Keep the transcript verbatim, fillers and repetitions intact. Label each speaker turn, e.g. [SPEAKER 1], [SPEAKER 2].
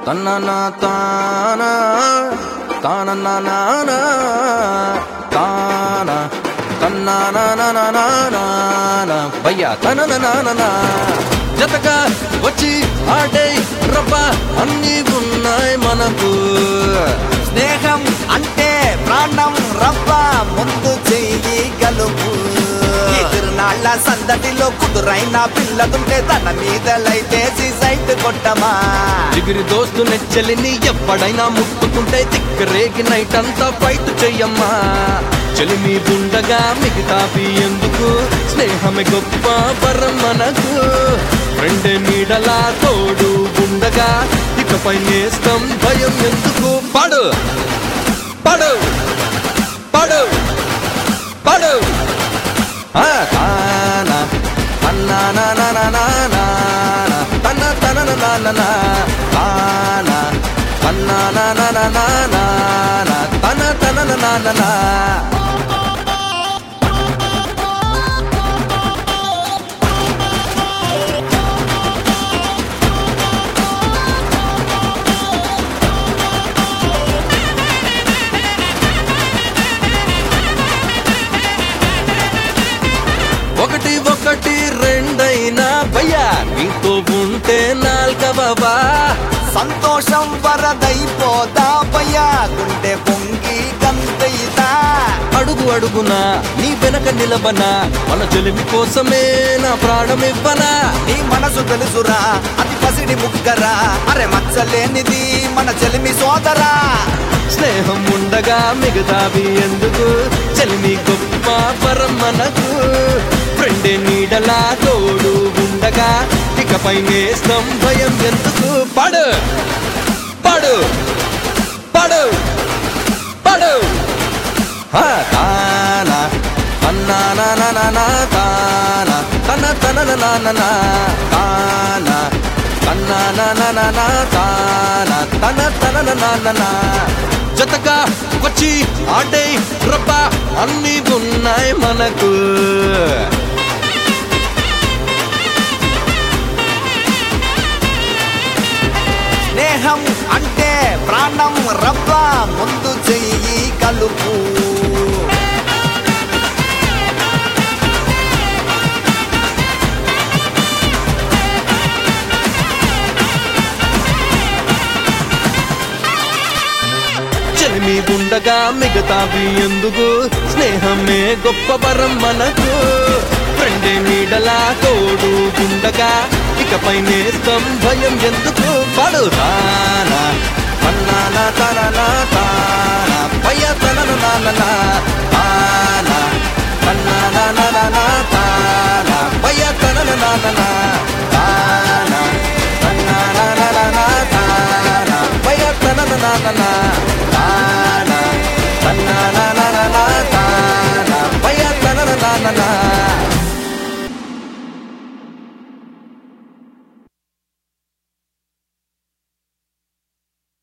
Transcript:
[SPEAKER 1] తన్ననా తానా తానన్నా తానా తన్నానా భయ్యా తననా జతగా వచ్చి ఆడే రబ్బా అన్నీ ఉన్నాయి మనకు.
[SPEAKER 2] స్నేహం అంటే ప్రాణం రబ్బా ముందు చెయ్యి గలుపు. ఈ తిరునాళ్ళ సందడిలో కుదురైన పిల్లదుంటే తన మీదలైతే సైట్ కొట్టమా.
[SPEAKER 1] జిగిరి దోస్తు నెచ్చలిని ఎప్పుడైనా ముట్టుకుంటే తిక్కరేగి నైట్ అంతా ఫైట్ చెయ్యమ్మా. చెలిమి ఉండగా మిగతావి ఎందుకు, స్నేహమే గొప్ప వరం మనకు. ఫ్రెండే నీడలా తోడు ఉండగా ఇకపై నేస్తం భయం ఎందుకు. పడు పడు పడు పడు తానా తన్నానా తన్న తననా తానా తన్నానా తన తననా. ఒకటి ఒకటి రెండైనా భయ్యా నీతో ఉంటే నాల్గవా.
[SPEAKER 2] సంతోషం వరదైపోదా భయ్యా గుండె పొంగి గంతైతా.
[SPEAKER 1] అడుగు అడుగునా నీ వెనక నిలబనా, మన చెలిమి కోసమే నా ప్రాణమివ్వనా.
[SPEAKER 2] నీ మనసు తెలుసురా అది పసిడి ముక్కరా, అరే మచ్చలేనిది మన చెలిమి సోదరా.
[SPEAKER 1] స్నేహం ఉండగా మిగతావి ఎందుకు, చెలిమి గొప్ప వరం మనకు. ఫ్రెండే నీడలా తోడు ఉండగా ఇకపై నేస్తం భయం ఎందుకు. పడు పడు పడు పడు తానా తన్నానా తానా తన తననా తానా తన్నానా తానా తన తననా. జతగా వచ్చి ఆడే రబ్బా అన్నీ ఉన్నాయి మనకు.
[SPEAKER 2] స్నేహం అంటే ప్రాణం రబ్బా ముందు చెయ్యి కలుపు.
[SPEAKER 1] చెలిమి ఉండగా మిగతావి ఎందుకు, స్నేహమే గొప్ప వరం మనకు. ఫ్రెండే నీడలా తోడు ఉండగా ఇకపై నేస్తం భయం ఎందుకు. పడు తానా తన్నానా తననా